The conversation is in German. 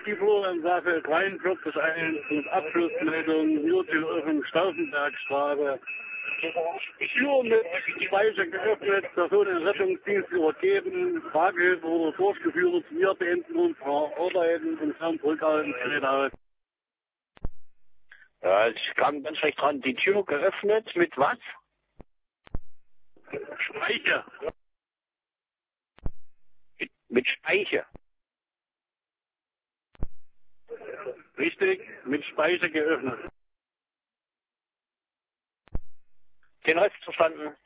Spurensache 43.1 und Abschlussmeldung Nürtl Stauffenbergstraße. Tür mit Speicher geöffnet, Personenrettungsdienst übergeben, Fahrgehilfe wurde durchgeführt, wir beenden unsere Arbeiten und haben zurückhalten, aus. Ja, ich kam ganz schlecht dran. Die Tür geöffnet mit was? Speicher. Mit Speicher. Richtig, mit Speicher geöffnet. Den Rest verstanden.